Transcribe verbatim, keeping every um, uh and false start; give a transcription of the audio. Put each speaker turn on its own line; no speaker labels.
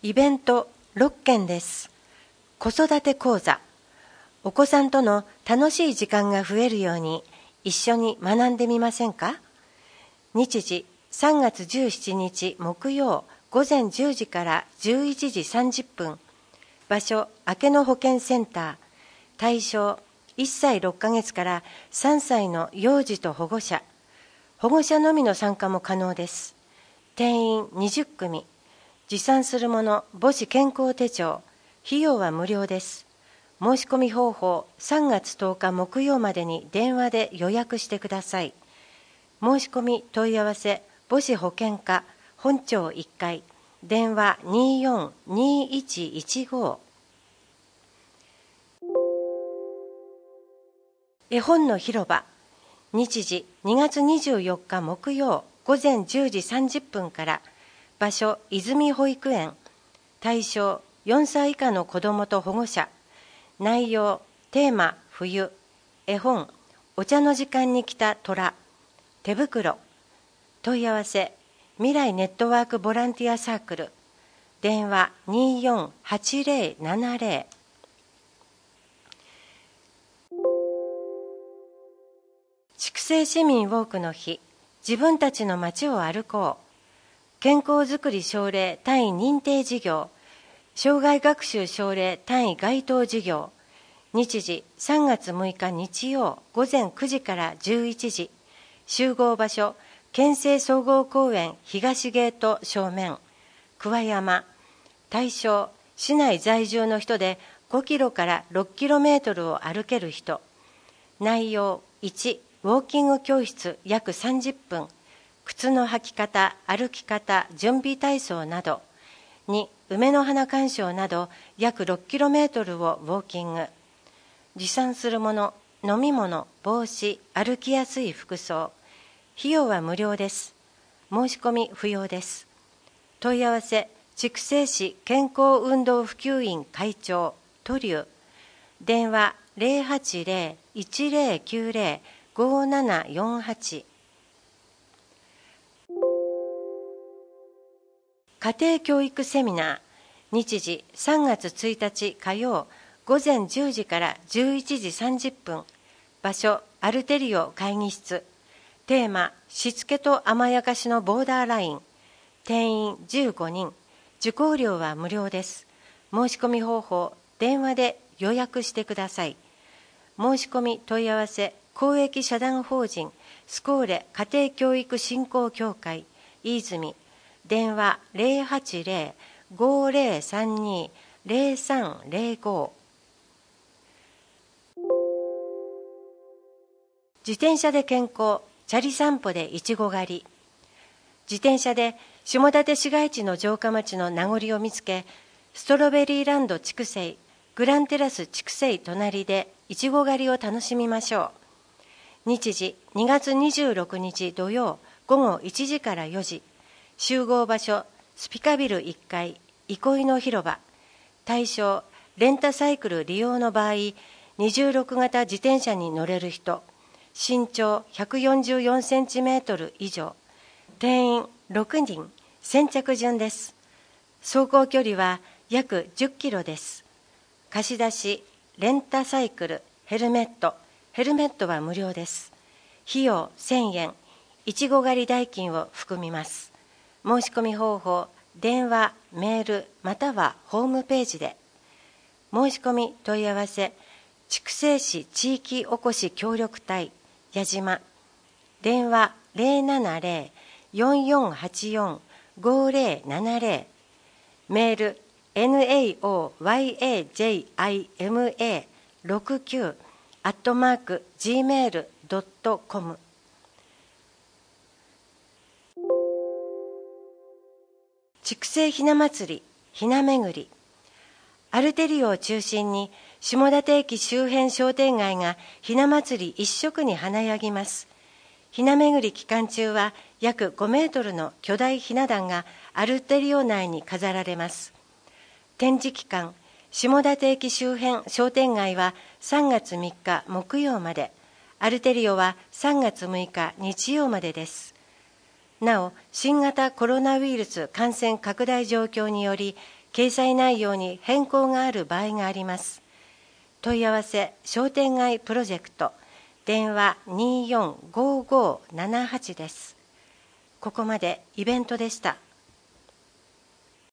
イベントろっけんです。子育て講座。お子さんとの楽しい時間が増えるように一緒に学んでみませんか？日時さんがつじゅうしちにち木曜ごぜんじゅうじからじゅういちじさんじゅっぷん。場所明けの保健センター。対象いっさいろっかげつからさんさいの幼児と保護者。保護者のみの参加も可能です。定員にじゅっくみ。持参するもの母子健康手帳。費用は無料です。申し込み方法さんがつとおか木曜までに電話で予約してください。申し込み問い合わせ母子保健課本庁いっかい電話にーよんにーいちいちご。絵本の広場。日時にがつにじゅうよっか木曜ごぜんじゅうじさんじゅっぷんから。場所泉保育園。対象よんさい以下の子どもと保護者。内容テーマ冬。絵本お茶の時間に来た虎。手袋。問い合わせ未来ネットワークボランティアサークル。電話にーよんはちぜろななぜろ。筑西市民ウォークの日。自分たちの街を歩こう。健康づくり奨励単位認定事業。障害学習奨励単位該当事業。日時さんがつむいか日曜ごぜんくじからじゅういちじ。集合場所県政総合公園東ゲート正面。桑山。対象市内在住の人でごキロからろっキロメートルを歩ける人。内容いちウォーキング教室約さんじゅっぷん。靴の履き方、歩き方、準備体操など。に梅の花鑑賞など約ろっキロメートルをウォーキング。持参するもの、飲み物、帽子、歩きやすい服装。費用は無料です。申し込み不要です。問い合わせ筑西市健康運動普及員会長トリュー。電話ぜろはちぜろ いちぜろきゅうぜろ ごななよんはち。家庭教育セミナー。日時さんがつついたち火曜ごぜんじゅうじからじゅういちじさんじゅっぷん。場所アルテリオ会議室。テーマしつけと甘やかしのボーダーライン。定員じゅうごにん。受講料は無料です。申し込み方法電話で予約してください。申し込み問い合わせ公益社団法人スコーレ家庭教育振興協会飯泉。電話ぜろはちぜろ ごぜろさんに ぜろさんぜろご。自転車で健康チャリ散歩でいちご狩り。自転車で下館市街地の城下町の名残を見つけ、ストロベリーランド筑西グランテラス筑西隣でいちご狩りを楽しみましょう。日時にがつにじゅうろくにち土曜ごごいちじからよじ。集合場所スピカビルいっかい憩いの広場。対象レンタサイクル利用の場合にじゅうろくがた自転車に乗れる人。身長ひゃくよんじゅうよんセンチメートル以上。定員ろくにん。先着順です。走行距離は約じゅっキロです。貸し出しレンタサイクルヘルメット。ヘルメットは無料です。費用せんえん。いちご狩り代金を含みます。申し込み方法電話メールまたはホームページで。申し込み問い合わせ筑西市地域おこし協力隊矢島。電話ぜろななぜろ よんよんはちよん ごぜろななぜろ。メール エヌエーオーワイエージェイアイエムエーろくきゅう アットマーク ジーメールドットコム。筑西ひな祭りひなめぐり。アルテリオを中心に下館駅周辺商店街がひな祭り一色に華やぎます。ひなめぐり期間中は約ごメートルの巨大ひな壇がアルテリオ内に飾られます。展示期間下館駅周辺商店街はさんがつみっか木曜まで。アルテリオはさんがつむいか日曜までです。なお新型コロナウイルス感染拡大状況により掲載内容に変更がある場合があります。問い合わせ商店街プロジェクト電話 にーよんごーごーななはち です。ここまでイベントでした。